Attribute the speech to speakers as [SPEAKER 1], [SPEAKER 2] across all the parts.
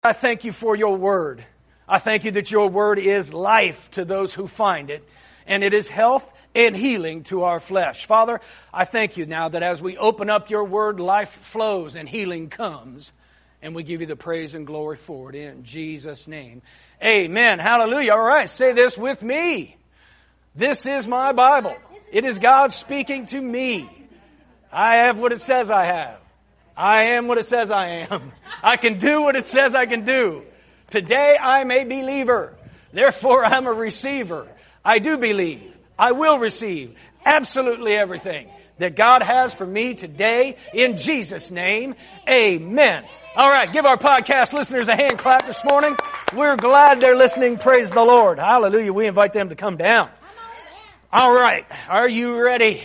[SPEAKER 1] I thank you for your word. I thank you that your word is life to those who find it, and it is health and healing to our flesh. Father, I thank you now that as we open up your word, life flows and healing comes, and we give you the praise and glory for it in Jesus' name. Amen. Hallelujah. All right, say this with me. This is my Bible. It is God speaking to me. I have what it says I have. I am what it says I am. I can do what it says I can do. Today I'm a believer. Therefore I'm a receiver. I do believe. I will receive absolutely everything that God has for me today in Jesus' name. Amen. All right, give our podcast listeners a hand clap this morning. We're glad they're listening. Praise the Lord. Hallelujah. We invite them to come down. All right. Are you ready?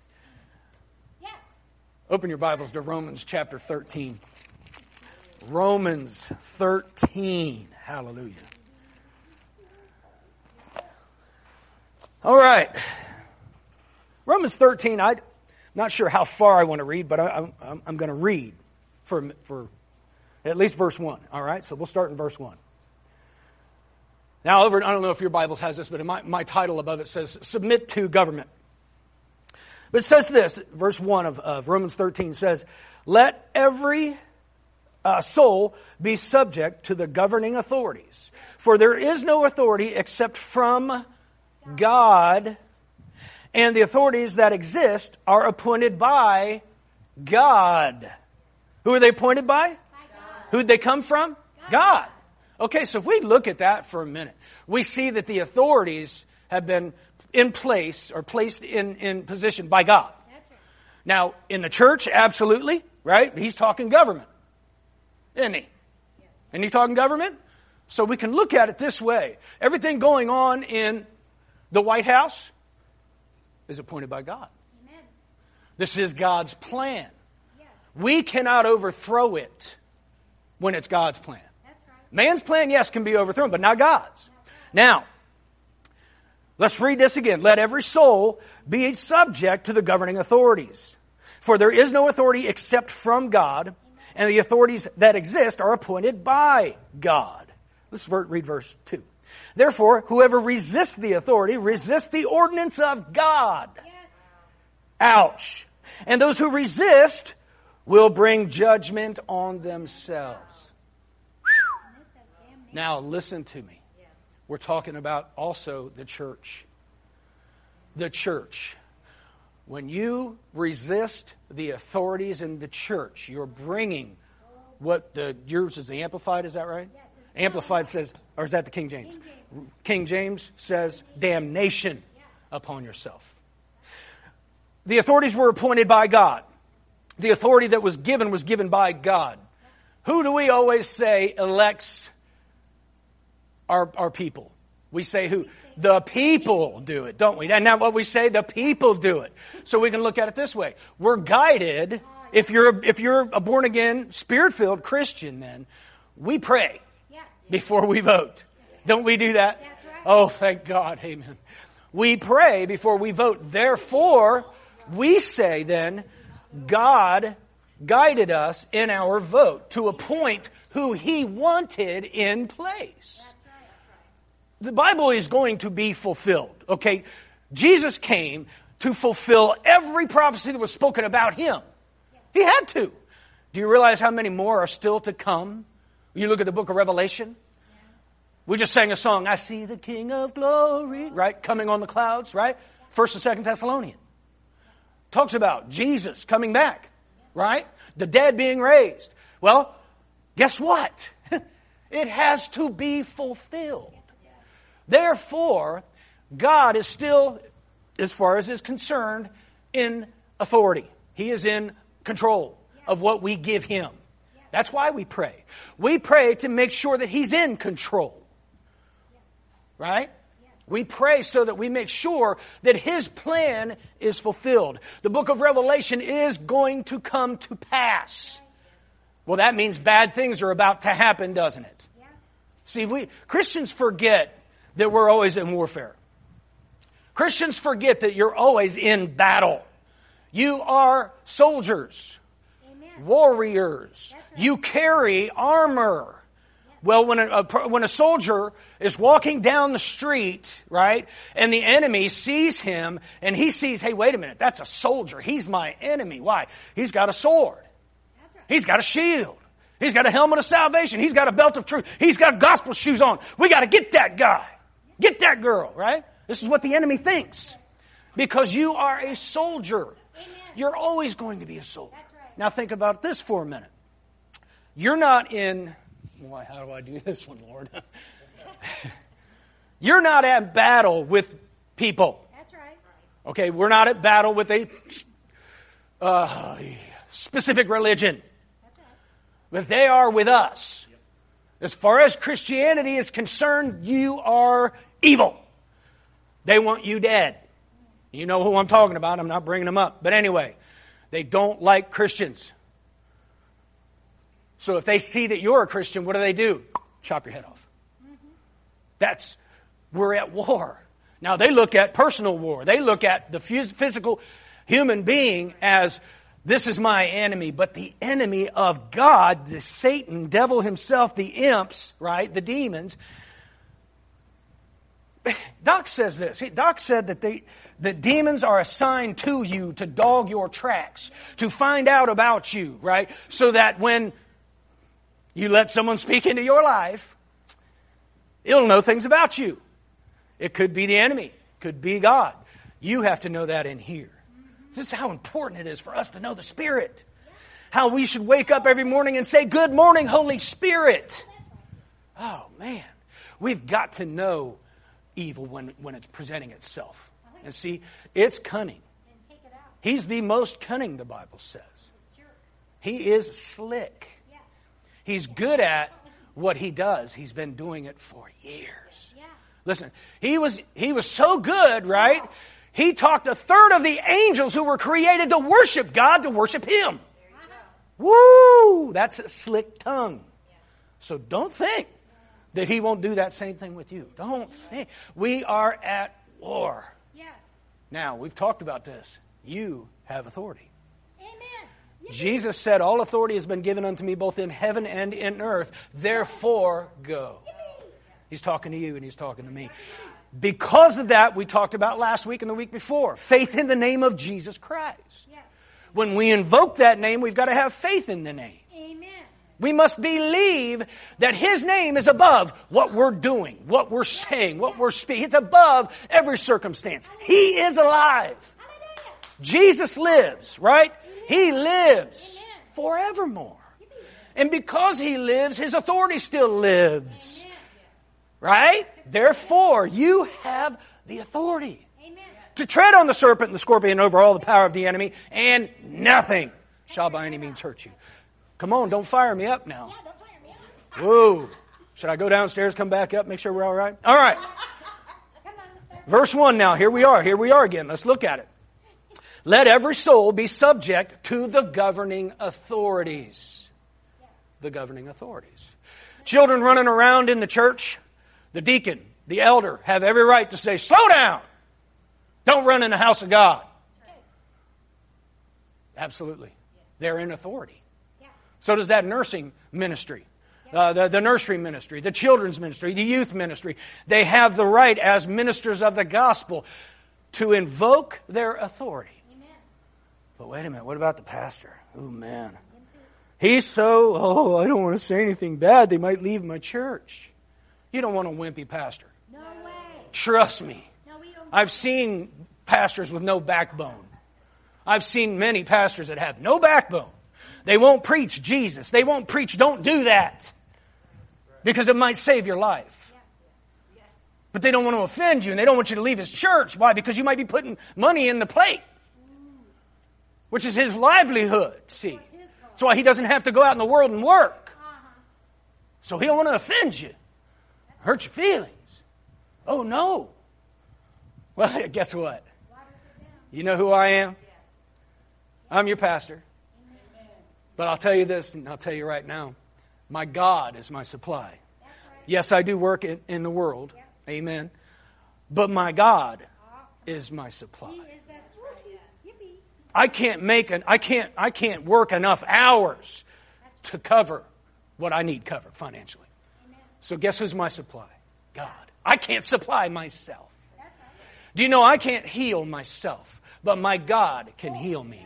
[SPEAKER 1] Open your Bibles to Romans chapter 13. Romans 13. Hallelujah. All right. Romans 13, I'm not sure how far I want to read, but I'm going to read for at least verse 1. All right, so we'll start in verse 1. Now, I don't know if your Bible has this, but in my title above it says, Submit to Government. But it says this, verse 1 of Romans 13 says, Let every soul be subject to the governing authorities. For there is no authority except from God, and the authorities that exist are appointed by God. Who are they appointed by? Who did they come from? God. Okay, so if we look at that for a minute, we see that the authorities have been in place or placed in position by God. That's right. Now, in the church, absolutely, right? He's talking government, isn't he? Yes. Isn't he talking government? So we can look at it this way. Everything going on in the White House is appointed by God. Amen. This is God's plan. Yes. We cannot overthrow it when it's God's plan. That's right. Man's plan, yes, can be overthrown, but not God's. Now, let's read this again. Let every soul be subject to the governing authorities. For there is no authority except from God, and the authorities that exist are appointed by God. Let's read verse 2. Therefore, whoever resists the authority resists the ordinance of God. Ouch. And those who resist will bring judgment on themselves. Now, listen to me. We're talking about also the church. The church. When you resist the authorities in the church, you're bringing what yours is the Amplified, is that right? Amplified says, or is that the King James? King James says, damnation upon yourself. The authorities were appointed by God. The authority that was given by God. Who do we always say elects our people? We say who? The people do it, don't we? And now what we say, the people do it. So we can look at it this way. We're guided. If you're a born-again, Spirit-filled Christian, then we pray before we vote. Don't we do that? Oh, thank God. Amen. We pray before we vote. Therefore, we say then, God guided us in our vote to appoint who He wanted in place. The Bible is going to be fulfilled, okay? Jesus came to fulfill every prophecy that was spoken about Him. He had to. Do you realize how many more are still to come? You look at the book of Revelation. We just sang a song, I see the King of Glory, right? Coming on the clouds, right? 1st and 2nd Thessalonians. Talks about Jesus coming back, right? The dead being raised. Well, guess what? It has to be fulfilled. Therefore, God is still, as far as is concerned, in authority. He is in control of what we give Him. That's why we pray. We pray to make sure that He's in control. Right? We pray so that we make sure that His plan is fulfilled. The book of Revelation is going to come to pass. Well, that means bad things are about to happen, doesn't it? See, Christians forget that we're always in warfare. Christians forget that you're always in battle. You are soldiers, warriors. You carry armor. Well, when a soldier is walking down the street, right, and the enemy sees him, and he sees, hey, wait a minute, that's a soldier. He's my enemy. Why? He's got a sword. He's got a shield. He's got a helmet of salvation. He's got a belt of truth. He's got gospel shoes on. We got to get that guy. Get that girl, right? This is what the enemy thinks. Because you are a soldier. You're always going to be a soldier. Now think about this for a minute. You're not in... Why? How do I do this one, Lord? You're not at battle with people.
[SPEAKER 2] That's right.
[SPEAKER 1] Okay, we're not at battle with a specific religion.
[SPEAKER 2] That's right.
[SPEAKER 1] But they are with us. As far as Christianity is concerned, you are evil. They want you dead. You know who I'm talking about. I'm not bringing them up. But anyway, they don't like Christians. So if they see that you're a Christian, what do? Chop your head off. We're at war. Now they look at personal war. They look at the physical human being as, this is my enemy. But the enemy of God, the Satan, devil himself, the imps, right, the demons. Doc says this. Doc said that the demons are assigned to you to dog your tracks, to find out about you, right? So that when you let someone speak into your life, it'll know things about you. It could be the enemy. It could be God. You have to know that in here. This is how important it is for us to know the Spirit. How we should wake up every morning and say, good morning, Holy Spirit. Oh, man. We've got to know evil when it's presenting itself. And see, it's cunning. He's the most cunning, the Bible says. He is slick. He's good at what he does. He's been doing it for years. Listen, he was so good, right? He talked a third of the angels who were created to worship God to worship him. Woo! That's a slick tongue. So don't think that he won't do that same thing with you. Don't think. We are at war. Now, we've talked about this. You have authority. Jesus said, all authority has been given unto me both in heaven and in earth. Therefore, go. He's talking to you and he's talking to me. Because of that, we talked about last week and the week before. Faith in the name of Jesus Christ. When we invoke that name, we've got to have faith in the name.
[SPEAKER 2] Amen.
[SPEAKER 1] We must believe that His name is above what we're doing, what we're saying, what we're speaking. It's above every circumstance. He is alive. Jesus lives, right? He lives forevermore. And because He lives, His authority still lives. Right? Therefore, you have the authority to tread on the serpent and the scorpion over all the power of the enemy, and nothing shall by any means hurt you. Come on, don't fire me up now. Whoa. Should I go downstairs, come back up, make sure we're all right? All right. Verse 1 now. Here we are again. Let's look at it. Let every soul be subject to the governing authorities. The governing authorities. Children running around in the church, the deacon, the elder have every right to say, slow down. Don't run in the house of God. Absolutely. They're in authority. So does that nursing ministry, the nursery ministry, the children's ministry, the youth ministry. They have the right as ministers of the gospel to invoke their authority. But wait a minute, what about the pastor? Oh, man. He's I don't want to say anything bad. They might leave my church. You don't want a wimpy pastor.
[SPEAKER 2] No way.
[SPEAKER 1] Trust me.
[SPEAKER 2] No, we don't.
[SPEAKER 1] I've seen pastors with no backbone. I've seen many pastors that have no backbone. They won't preach Jesus. They won't preach, don't do that. Because it might save your life. But they don't want to offend you and they don't want you to leave his church. Why? Because you might be putting money in the plate. Which is his livelihood, see. That's why he doesn't have to go out in the world and work. So he don't want to offend you. Hurt your feelings. Oh, no. Well, guess what? You know who I am? I'm your pastor. But I'll tell you this, and I'll tell you right now. My God is my supply. Yes, I do work in the world. Amen. But my God is my supply. I can't work enough hours to cover what I need covered financially. So guess who's my supply? God. I can't supply myself. Do you know I can't heal myself, but my God can heal me.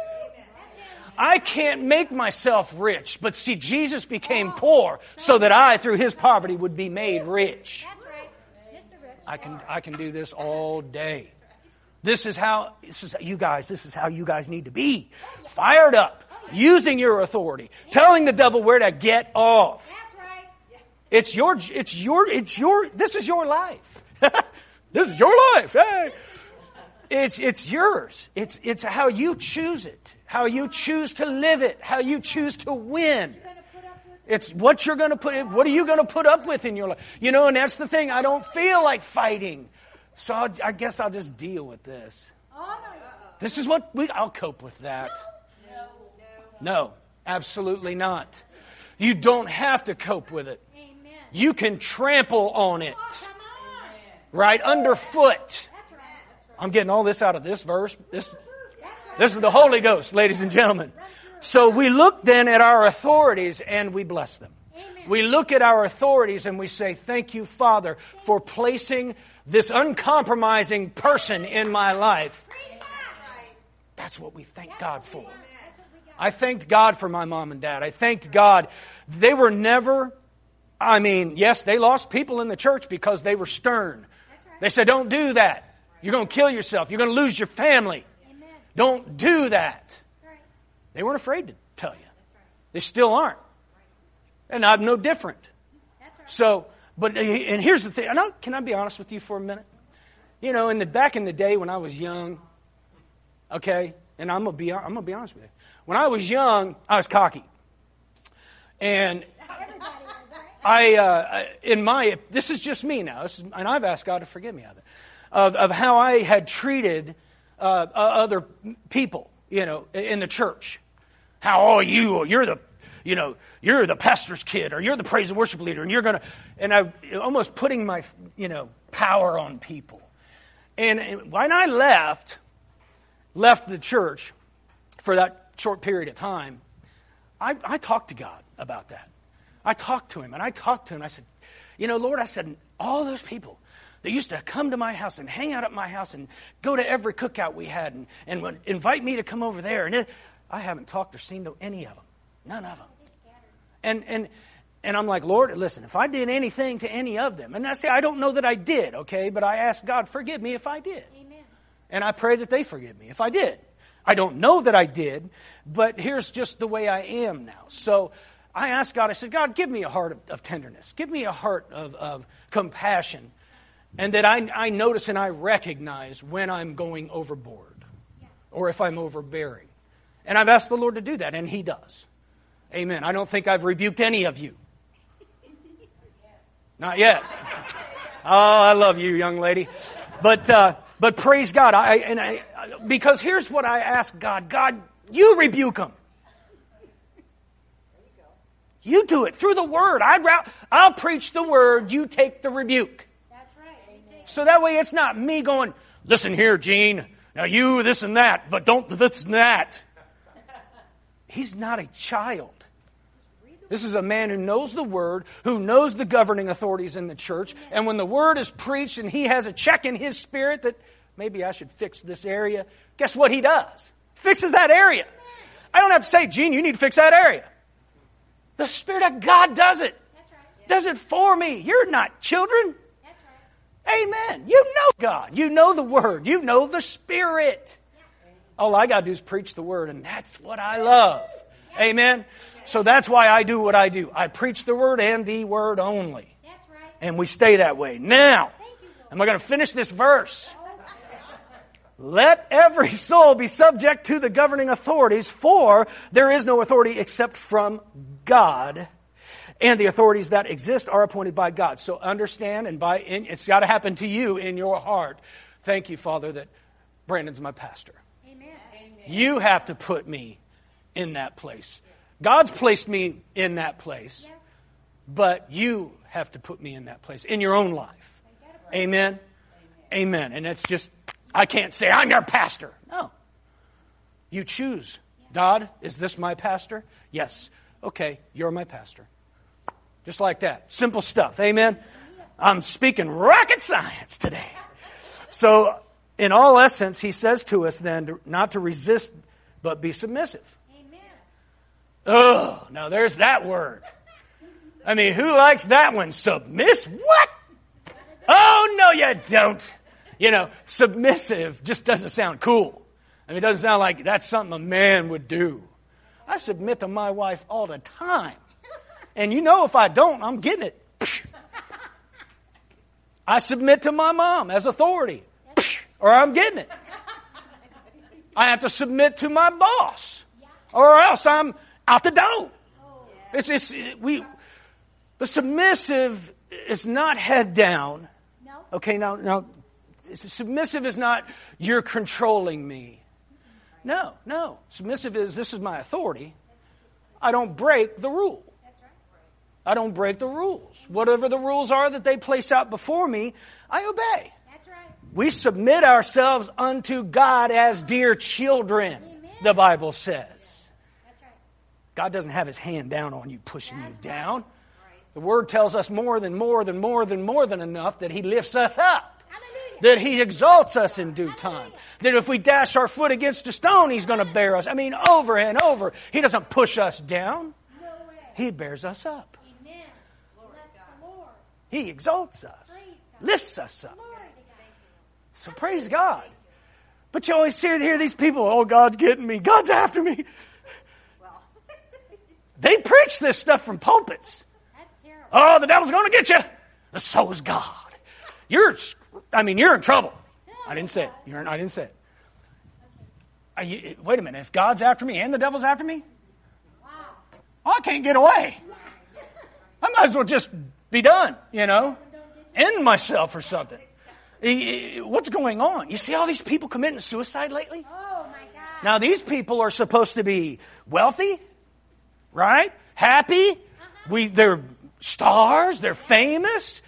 [SPEAKER 1] I can't make myself rich, but see, Jesus became poor so that I, through His poverty, would be made rich. I can do this all day. This is how you guys need to be. Fired up, using your authority, telling the devil where to get off. This is your life. This is your life. Hey. It's yours. It's how you choose it, how you choose to live it, how you choose to win. It's what you're going to what are you going to put up with in your life? You know, and that's the thing. I don't feel like fighting. So I guess I'll just deal with this. This is what I'll cope with that. No, absolutely not. You don't have to cope with it. You can trample on it. Right underfoot. I'm getting all this out of this verse. This is the Holy Ghost, ladies and gentlemen. So we look then at our authorities and we bless them. We look at our authorities and we say, thank you, Father, for placing this uncompromising person in my life. That's what we thank God for. I thanked God for my mom and dad. I thanked God. They were never, yes, they lost people in the church because they were stern. They said, don't do that. You're going to kill yourself. You're going to lose your family. Don't do that. They weren't afraid to tell you. They still aren't. And I'm no different. So, and here's the thing. Can I be honest with you for a minute? You know, back in the day when I was young, okay, and I'm gonna be honest with you. When I was young, I was cocky, and this is just me now. And I've asked God to forgive me of how I had treated other people, you know, in the church. How you're the pastor's kid, or you're the praise and worship leader, and I almost putting my, power on people. And when I left the church for that short period of time, I talked to God about that. I talked to Him, and I said, Lord, I said, all those people that used to come to my house and hang out at my house and go to every cookout we had and would invite me to come over there, and I haven't talked or seen to any of them. None of them. And I'm like, Lord, listen, if I did anything to any of them, and I say, I don't know that I did, okay, but I asked God, forgive me if I did. Amen. And I pray that they forgive me if I did. I don't know that I did, but here's just the way I am now. So I asked God, I said, God, give me a heart of tenderness. Give me a heart of compassion. And that I notice and I recognize when I'm going overboard or if I'm overbearing. And I've asked the Lord to do that, and He does. Amen. I don't think I've rebuked any of you. Not yet. Oh, I love you, young lady. But praise God. Because here's what I ask God. God, you rebuke them. You do it through the Word. I'll preach the Word. You take the rebuke. That's right. So that way it's not me going, listen here, Gene. Now you this and that, but don't this and that. He's not a child. This is a man who knows the Word, who knows the governing authorities in the church. And when the Word is preached and he has a check in his spirit that maybe I should fix this area, guess what he does? Fixes that area. I don't have to say, Gene, you need to fix that area. The Spirit of God does it. Does it for me. You're not children. Amen. You know God. You know the Word. You know the Spirit. All I got to do is preach the Word, and that's what I love. Amen. So that's why I do what I do. I preach the Word and the Word only. And we stay that way. Now, am I going to finish this verse? Let every soul be subject to the governing authorities, for there is no authority except from God, and the authorities that exist are appointed by God. So understand, and it's got to happen to you in your heart. Thank you, Father, that Brandon's my pastor. Amen. You have to put me in that place. God's placed me in that place, but you have to put me in that place in your own life. Amen. Amen. And it's just, I can't say, I'm your pastor. No. You choose. God, is this my pastor? Yes. Okay, you're my pastor. Just like that. Simple stuff. Amen? I'm speaking rocket science today. So, in all essence, he says to us then not to resist, but be submissive.
[SPEAKER 2] Amen.
[SPEAKER 1] Oh, now there's that word. I mean, who likes that one? What? Oh, no, you don't. You know, submissive just doesn't sound cool. I mean, it doesn't sound like that's something a man would do. I submit to my wife all the time. And you know if I don't, I'm getting it. I submit to my mom as authority. Or I'm getting it. I have to submit to my boss. Or else I'm out the door. The submissive is not head down. Okay, now, submissive is not, you're controlling me. No. Submissive is, this is my authority. I don't break the rule. I don't break the rules. Whatever the rules are that they place out before me, I obey.
[SPEAKER 2] That's right.
[SPEAKER 1] We submit ourselves unto God as dear children,
[SPEAKER 2] Amen.
[SPEAKER 1] The Bible says.
[SPEAKER 2] That's right.
[SPEAKER 1] God doesn't have his hand down on you, pushing you down.
[SPEAKER 2] Right.
[SPEAKER 1] The Word tells us more than enough that he lifts us up.
[SPEAKER 2] Hallelujah.
[SPEAKER 1] That he exalts us in due time. That if we dash our foot against a stone, he's going to bear us. I mean, over and over. He doesn't push us down.
[SPEAKER 2] No way.
[SPEAKER 1] He bears us up.
[SPEAKER 2] Amen. Bless the Lord.
[SPEAKER 1] He exalts us.
[SPEAKER 2] Praise God.
[SPEAKER 1] Lifts us up.
[SPEAKER 2] Glory to God.
[SPEAKER 1] So praise God. But you always hear these people, oh, God's getting me. God's after me. They preach this stuff from pulpits.
[SPEAKER 2] That's terrible.
[SPEAKER 1] Oh, the devil's going to get you. So is God. You're in trouble. I didn't say it. I didn't say it. Wait a minute. If God's after me and the devil's after me,
[SPEAKER 2] Wow.
[SPEAKER 1] I can't get away. I might as well just be done, end myself or something. What's going on? You see all these people committing suicide lately?
[SPEAKER 2] Oh, my God.
[SPEAKER 1] Now, these people are supposed to be wealthy, right? Happy. They're stars. They're famous.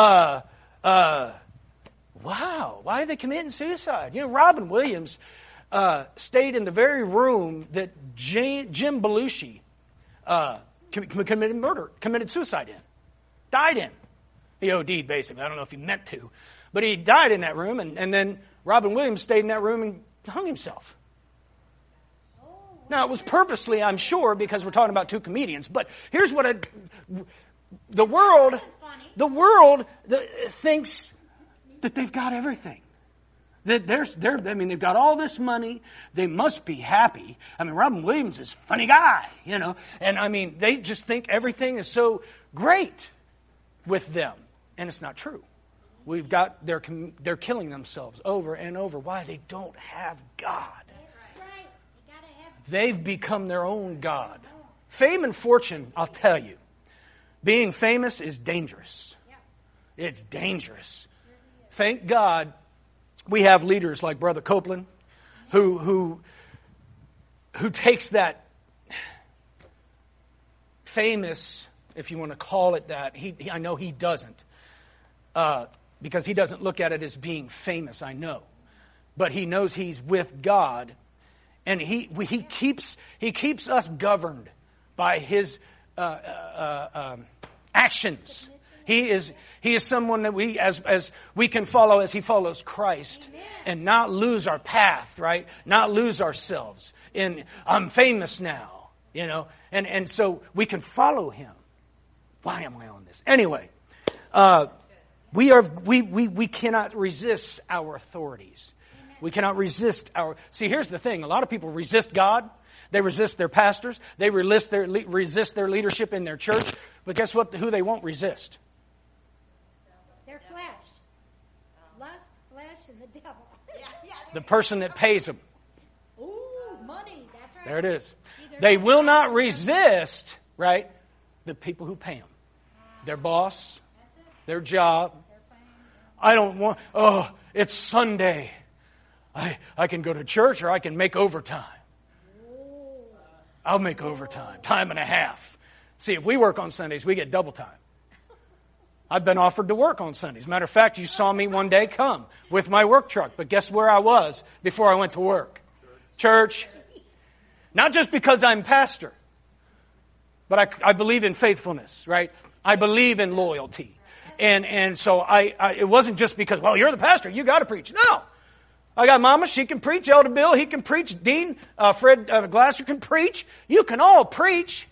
[SPEAKER 1] Wow. Why are they committing suicide? Robin Williams stayed in the very room that Jim Belushi committed suicide in. Died in. He OD'd, basically. I don't know if he meant to. But he died in that room, and then Robin Williams stayed in that room and hung himself. Now, it was purposely, I'm sure, because we're talking about two comedians. But here's what the world thinks that they've got everything. That they've got all this money. They must be happy. I mean, Robin Williams is a funny guy, And they just think everything is so great with them, and it's not true. They're killing themselves over and over. Why? They don't have God. They've become their own God. Fame and fortune, I'll tell you, being famous is dangerous. It's dangerous. Thank God we have leaders like Brother Copeland who takes that famous, if you want to call it that. I know he doesn't. Because he doesn't look at it as being famous, I know. But he knows he's with God. And he keeps us governed by his actions. He is someone that we as we can follow as he follows Christ.
[SPEAKER 2] Amen.
[SPEAKER 1] And not lose our path, right? Not lose ourselves in I'm famous now, and so we can follow him. Why am I on this? Anyway, we cannot resist our authorities. We cannot resist See, here's the thing. A lot of people resist God. They resist their pastors. They resist their leadership in their church. But guess what? Who they won't resist?
[SPEAKER 2] Their flesh. Lust, flesh, and the devil.
[SPEAKER 1] The person that pays them.
[SPEAKER 2] Ooh, money. That's right.
[SPEAKER 1] There it is. They will not resist, right, the people who pay them. Their boss, their job. I don't want, it's Sunday. I can go to church or I can make overtime. I'll make overtime, time and a half. See, if we work on Sundays, we get double time. I've been offered to work on Sundays. Matter of fact, you saw me one day come with my work truck. But guess where I was before I went to work? Church. Not just because I'm pastor, but I believe in faithfulness, right? I believe in loyalty. And so it wasn't just because, well, you're the pastor, you got to preach. No. I got Mama, she can preach. Elder Bill, he can preach. Dean, Fred Glasser can preach. You can all preach.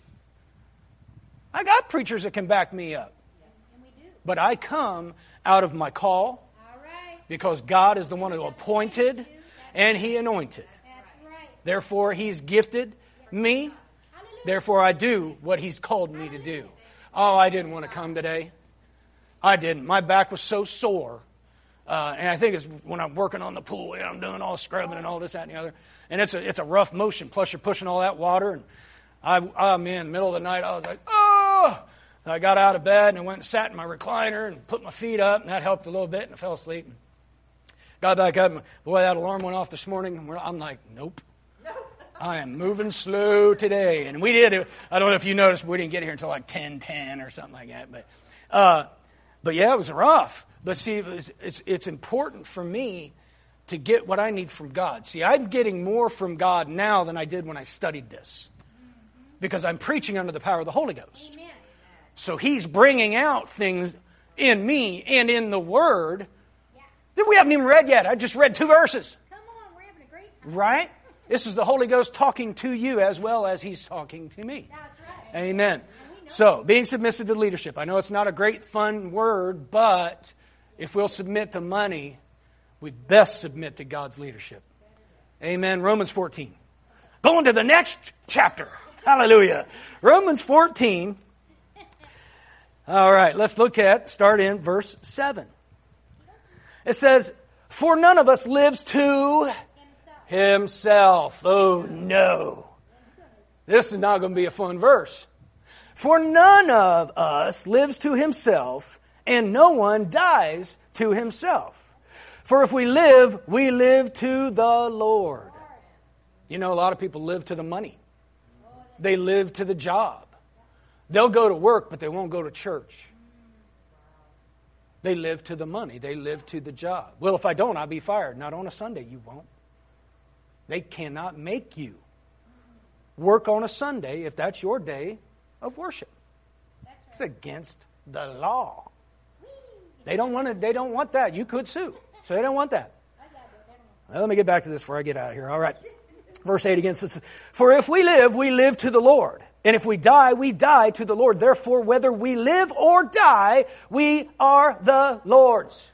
[SPEAKER 1] I got preachers that can back me up. But I come out of my call because God is the one who appointed and He anointed. Therefore, He's gifted me. Therefore, I do what He's called me to do. Oh, I didn't want to come today. I didn't. My back was so sore. And I think it's when I'm working on the pool, and I'm doing all scrubbing and all this, that, and the other. And it's a rough motion. Plus, you're pushing all that water. And man, middle of the night, I was like, oh! And I got out of bed and I went and sat in my recliner and put my feet up, and that helped a little bit, and I fell asleep. Got back up, and boy, that alarm went off this morning. And I'm like, nope. I am moving slow today. And we did. I don't know if you noticed, we didn't get here until like 10:10 or something like that. But yeah, it was rough. But see, it's important for me to get what I need from God. See, I'm getting more from God now than I did when I studied this. Because I'm preaching under the power of the Holy Ghost. Amen. So He's bringing out things in me and in the Word that we haven't even read yet. I just read 2 verses.
[SPEAKER 2] Come on, we're having a great time.
[SPEAKER 1] Right? This is the Holy Ghost talking to you as well as He's talking to me.
[SPEAKER 2] That's right.
[SPEAKER 1] Amen. So, being submissive to leadership. I know it's not a great, fun word, but if we'll submit to money, we best submit to God's leadership. Amen. Romans 14. Going to the next chapter. Hallelujah. Romans 14. All right, let's start in verse 7. It says, for none of us lives to himself. Oh, no. This is not going to be a fun verse. For none of us lives to himself, and no one dies to himself. For if we live to the Lord. You know, a lot of people live to the money. They live to the job. They'll go to work, but they won't go to church. They live to the money. They live to the job. Well, if I don't, I'll be fired. Not on a Sunday, you won't. They cannot make you work on a Sunday if that's your day of worship. It's against the law. They don't want that. You could sue. So they don't want that. Well, let me get back to this before I get out of here. All right. Verse 8 again says, for if we live to the Lord. And if we die to the Lord. Therefore, whether we live or die, we are the Lord's.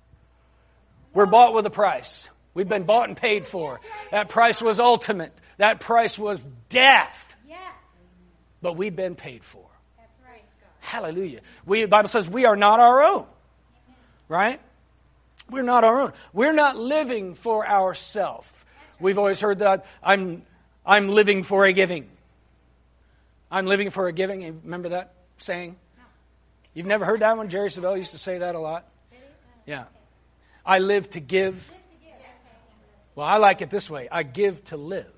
[SPEAKER 1] We're bought with a price. We've been bought and paid for. That price was ultimate. That price was death. But we've been paid for.
[SPEAKER 2] That's right.
[SPEAKER 1] Hallelujah. The Bible says we are not our own. Right? We're not our own. We're not living for ourselves. We've always heard that I'm living for a giving. I'm living for a giving. You remember that saying? You've never heard that one? Jerry Savelle used to say that a lot. Yeah. I live to give. Well, I like it this way. I give to live.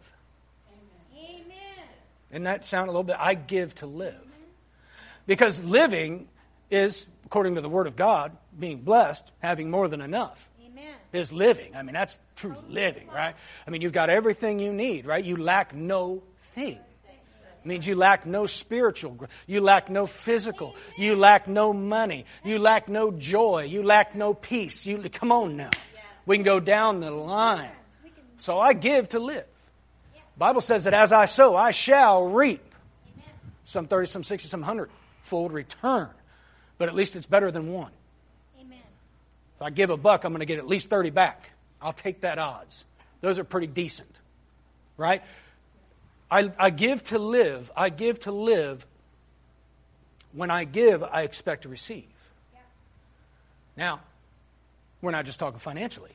[SPEAKER 1] Doesn't that sound a little bit? I give to live. Because living is, according to the Word of God, being blessed, having more than enough.
[SPEAKER 2] Amen.
[SPEAKER 1] Is living. I mean, that's true living, right? I mean, you've got everything you need, right? You lack no thing. It means you lack no spiritual. You lack no physical. You lack no money. You lack no joy. You lack no peace. Come on now. We can go down the line. So I give to live. The Bible says that as I sow, I shall reap. Amen. Some 30, some 60, some 100-fold return. But at least it's better than one.
[SPEAKER 2] Amen.
[SPEAKER 1] If I give $1, I'm going to get at least 30 back. I'll take that odds. Those are pretty decent. Right? I give to live. I give to live. When I give, I expect to receive. Yeah. Now, we're not just talking financially.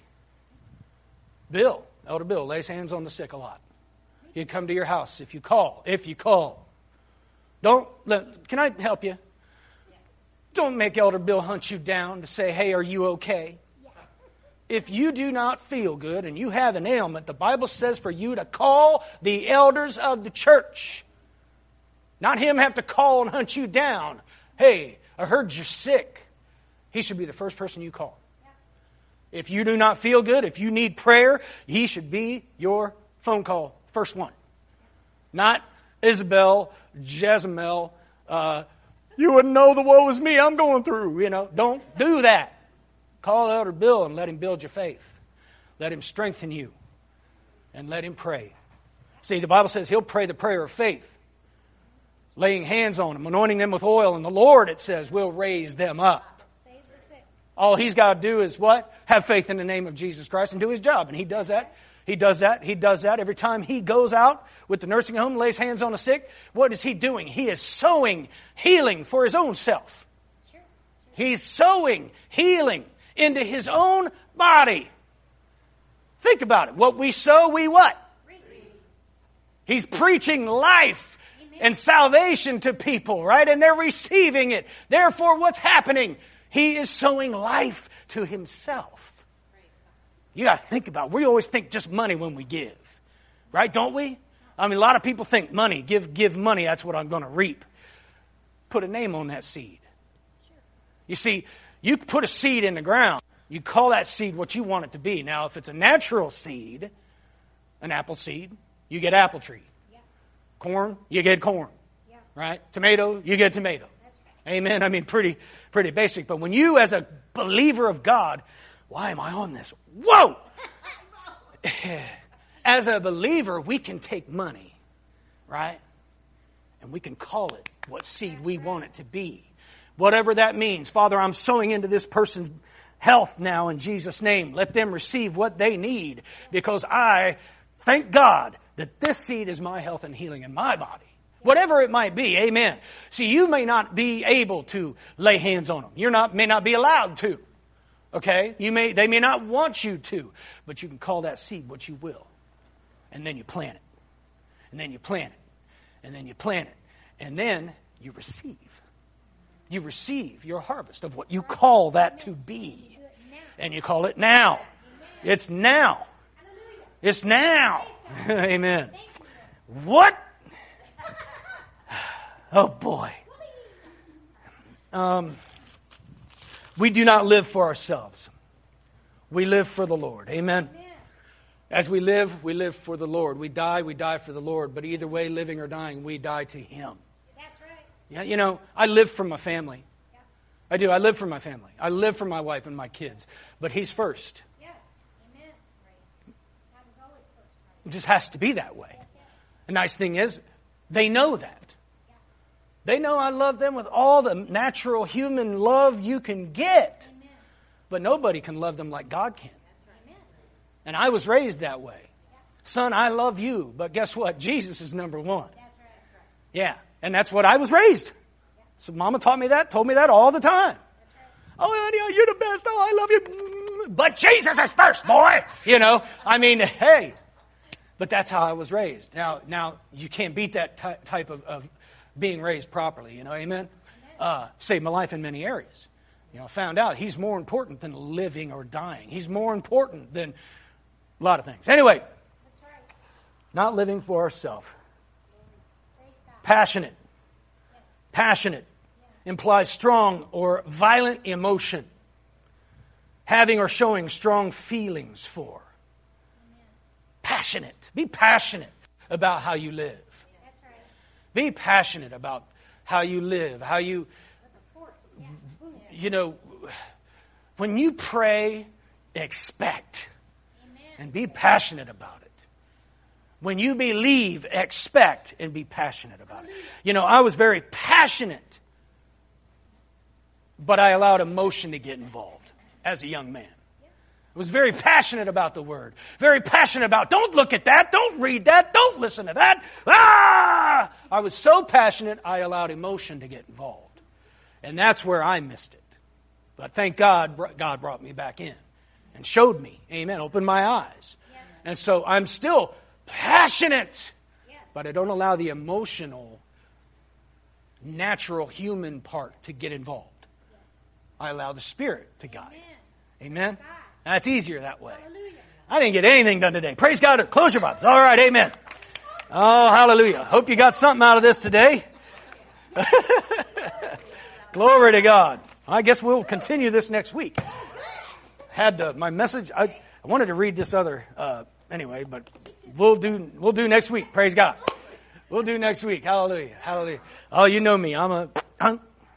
[SPEAKER 1] Elder Bill lays hands on the sick a lot. He'd come to your house if you call. Can I help you? Don't make Elder Bill hunt you down to say, hey, are you okay? If you do not feel good and you have an ailment, the Bible says for you to call the elders of the church. Not him have to call and hunt you down. Hey, I heard you're sick. He should be the first person you call. If you do not feel good, if you need prayer, he should be your phone call, first one. Not Isabel, Jezebel, You wouldn't know the woe is me I'm going through. You know, don't do that. Call Elder Bill and let him build your faith. Let him strengthen you. And let him pray. See, the Bible says he'll pray the prayer of faith. Laying hands on them, anointing them with oil. And the Lord, it says, will raise them up. All he's got to do is what? Have faith in the name of Jesus Christ and do his job. And he does that. He does that. He does that. Every time he goes out with the nursing home, lays hands on the sick, what is he doing? He is sowing healing for his own self. He's sowing healing into his own body. Think about it. What we sow, we what? He's preaching life and salvation to people, right? And they're receiving it. Therefore, what's happening? He is sowing life to himself. You got to think about it. We always think just money when we give, right? Don't we? I mean, a lot of people think money, give money, that's what I'm going to reap. Put a name on that seed. You see, you put a seed in the ground. You call that seed what you want it to be. Now, if it's a natural seed, an apple seed, you get apple tree. Corn, you get corn. Right? Tomato, you get tomato. Amen. I mean, pretty basic. But when you, as a believer of God, why am I on this? Whoa! As a believer, we can take money, right? And we can call it what seed we want it to be. Whatever that means. Father, I'm sowing into this person's health now in Jesus' name. Let them receive what they need, because I thank God that this seed is my health and healing in my body. Whatever it might be, amen. See, you may not be able to lay hands on them. You may not be allowed to. Okay? They may not want you to. But you can call that seed what you will. And then you plant it. And then you plant it. And then you plant it. And then you receive. You receive your harvest of what you call that to be. And you call it now. It's now. It's now. Amen. What? Oh boy. We do not live for ourselves. We live for the Lord. Amen. As we live for the Lord. We die for the Lord. But either way, living or dying, we die to Him.
[SPEAKER 2] That's right.
[SPEAKER 1] Yeah, you know, I live for my family. I do. I live for my family. I live for my wife and my kids. But He's first. It just has to be that way. The nice thing is, they know that. They know I love them with all the natural human love you can get. But nobody can love them like God can. And I was raised that way. Son, I love you. But guess what? Jesus is number one. Yeah. And that's what I was raised. So Mama taught me that, told me that all the time. Oh, honey, you're the best. Oh, I love you. But Jesus is first, boy. You know, I mean, hey. But that's how I was raised. Now you can't beat that type of being raised properly. You know, amen? Saved my life in many areas. You know, I found out He's more important than living or dying. He's more important than a lot of things. Anyway, not living for ourselves. Passionate. Passionate implies strong or violent emotion. Having or showing strong feelings for. Passionate. Be passionate about how you live. Be passionate about how you live, how you, you know, when you pray, expect. And be passionate about it. When you believe, expect and be passionate about it. You know, I was very passionate, but I allowed emotion to get involved as a young man. I was very passionate about the Word. Very passionate about, don't look at that, don't read that, don't listen to that. Ah! I was so passionate, I allowed emotion to get involved. And that's where I missed it. But thank God, God brought me back in and showed me, amen, opened my eyes. And so I'm still passionate, but I don't allow the emotional, natural human part to get involved. I allow the Spirit to guide. Amen? That's easier that way. I didn't get anything done today. Praise God. Close your Bibles. All right, amen. Oh, hallelujah. Hope you got something out of this today. Glory to God. I guess we'll continue this next week. Had my message. I wanted to read this other anyway, but we'll do next week. Praise God. We'll do next week. Hallelujah. Hallelujah. Oh, you know me. I'm a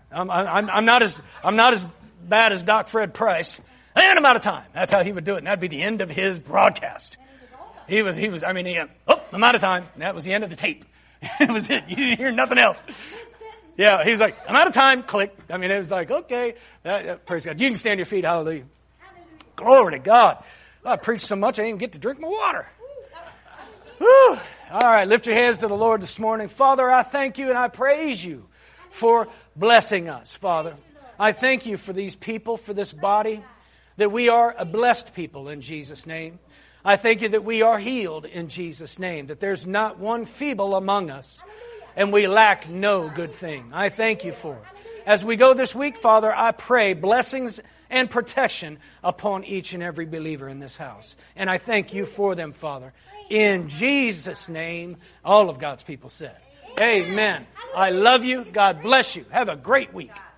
[SPEAKER 1] I'm not as bad as Doc Fred Price. And I'm out of time. That's how he would do it. And that'd be the end of his broadcast. I'm out of time. And that was the end of the tape. It was it. You didn't hear nothing else. Yeah, he was like, I'm out of time. Click. I mean, it was like, okay. Praise God. You can stand your feet. Hallelujah. Glory to God. I preached so much I didn't even get to drink my water. Whew. All right, lift your hands to the Lord this morning. Father, I thank you and I praise you for blessing us, Father. I thank you for these people, for this body, that we are a blessed people in Jesus' name. I thank you that we are healed in Jesus' name, that there's not one feeble among us, and we lack no good thing. I thank you for it. As we go this week, Father, I pray blessings and protection upon each and every believer in this house. And I thank you for them, Father. In Jesus' name, all of God's people said, Amen. I love you. God bless you. Have a great week.